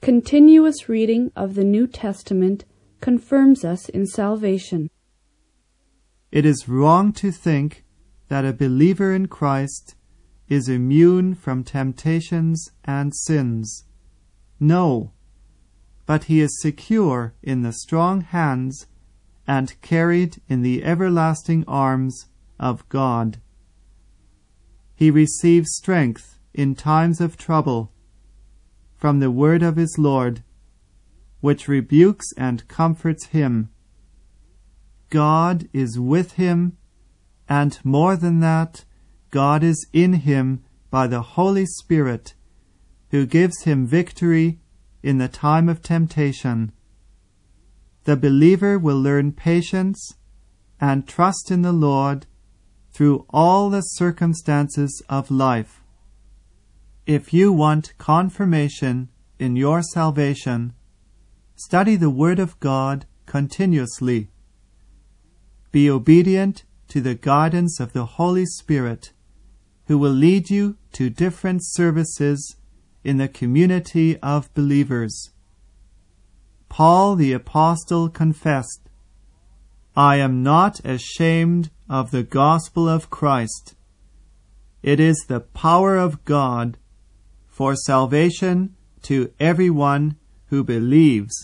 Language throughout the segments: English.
continuous reading of the New Testament confirms us in salvation. It is wrong to think that a believer in Christ is immune from temptations and sins. No, but he is secure in the strong hands and carried in the everlasting arms of God. He receives strength in times of trouble from the word of his Lord, which rebukes and comforts him. God is with him, and more than that, God is in him by the Holy Spirit, who gives him victory in the time of temptation. The believer will learn patience and trust in the Lord through all the circumstances of life. If you want confirmation in your salvation, study the Word of God continuously. Be obedient to the guidance of the Holy Spirit, who will lead you to different services in the community of believers. Paul the Apostle confessed, "I am not ashamed of the gospel of Christ. It is the power of God for salvation to everyone who believes."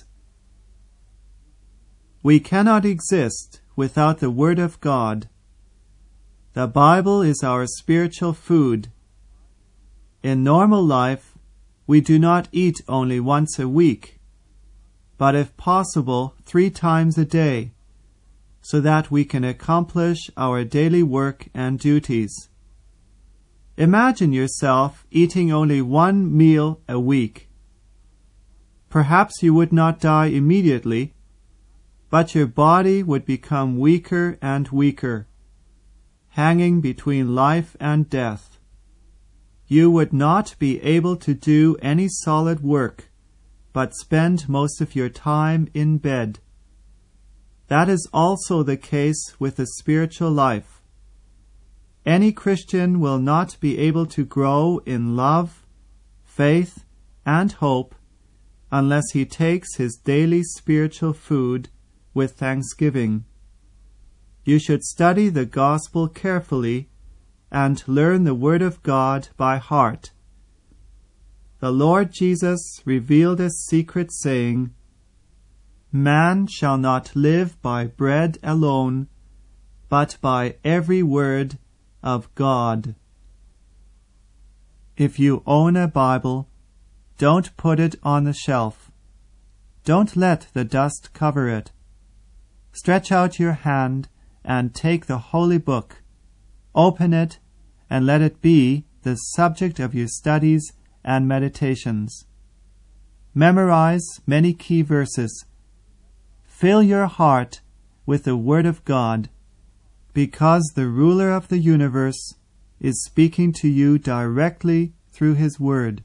We cannot exist without the Word of God. The Bible is our spiritual food. In normal life, we do not eat only once a week, but if possible 3 times a day, so that we can accomplish our daily work and duties. Imagine yourself eating only 1 meal a week. Perhaps you would not die immediately, but your body would become weaker and weaker, hanging between life and death. You would not be able to do any solid work, but spend most of your time in bed. That is also the case with the spiritual life. Any Christian will not be able to grow in love, faith, and hope unless he takes his daily spiritual food with thanksgiving. You should study the gospel carefully and learn the Word of God by heart. The Lord Jesus revealed a secret saying, "Man shall not live by bread alone, but by every word of God." If you own a Bible, don't put it on the shelf. Don't let the dust cover it. Stretch out your hand and take the holy book. Open it and let it be the subject of your studies and meditations. Memorize many key verses. Fill your heart with the Word of God, because the ruler of the universe is speaking to you directly through his Word.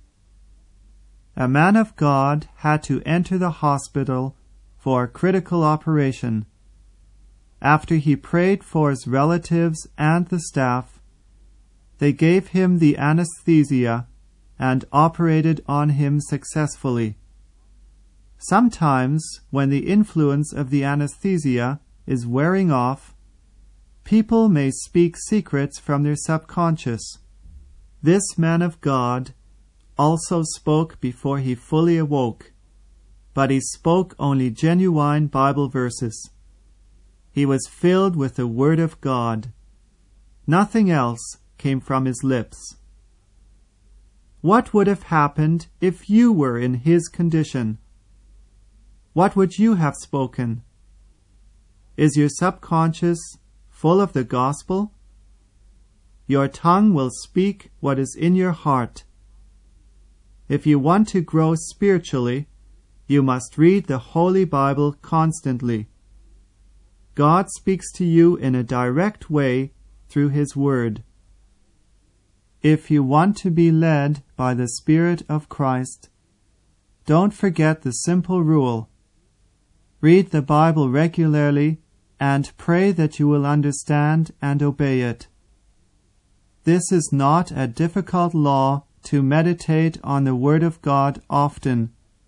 A man of God had to enter the hospital for a critical operation. After he prayed for his relatives and the staff, they gave him the anesthesia and operated on him successfully. Sometimes, when the influence of the anesthesia is wearing off, people may speak secrets from their subconscious. This man of God also spoke before he fully awoke, but he spoke only genuine Bible verses. He was filled with the Word of God. Nothing else came from his lips. What would have happened if you were in his condition? What would you have spoken? Is your subconscious full of the gospel? Your tongue will speak what is in your heart. If you want to grow spiritually, you must read the Holy Bible constantly. God speaks to you in a direct way through His Word. If you want to be led by the Spirit of Christ, don't forget the simple rule. Read the Bible regularly and pray that you will understand and obey it. This is not a difficult law to meditate on the Word of God often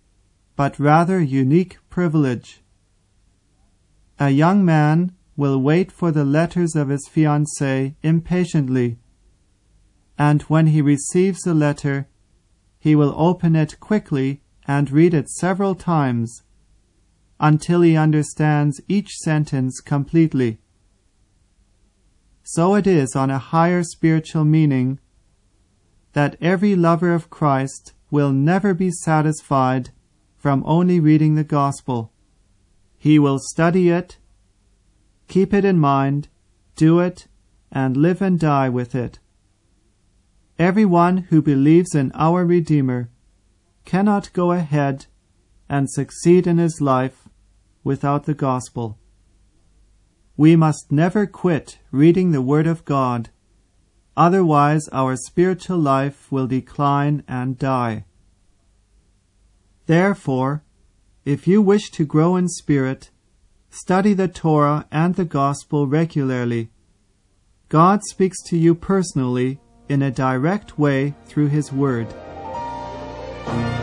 but rather unique privilege. A young man will wait for the letters of his fiancée impatiently, and when he receives a letter, he will open it quickly and read it several times until he understands each sentence completely. So it is on a higher spiritual meaning that every lover of Christ will never be satisfied from only reading the gospel. He will study it, keep it in mind, do it, and live and die with it. Everyone who believes in our Redeemer cannot go ahead and succeed in his life without the gospel. We must never quit reading the Word of God, otherwise our spiritual life will decline and die. Therefore, if you wish to grow in spirit, study the Torah and the gospel regularly. God speaks to you personally in a direct way through His Word.